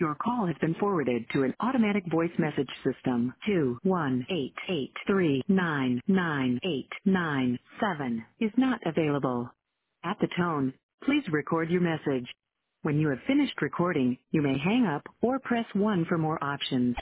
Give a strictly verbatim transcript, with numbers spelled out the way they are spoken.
Your call has been forwarded to an automatic voice message system. Two one eight eight three nine nine eight nine seven is not available. At the tone, please record your message. When you have finished recording, you may hang up or press one for more options.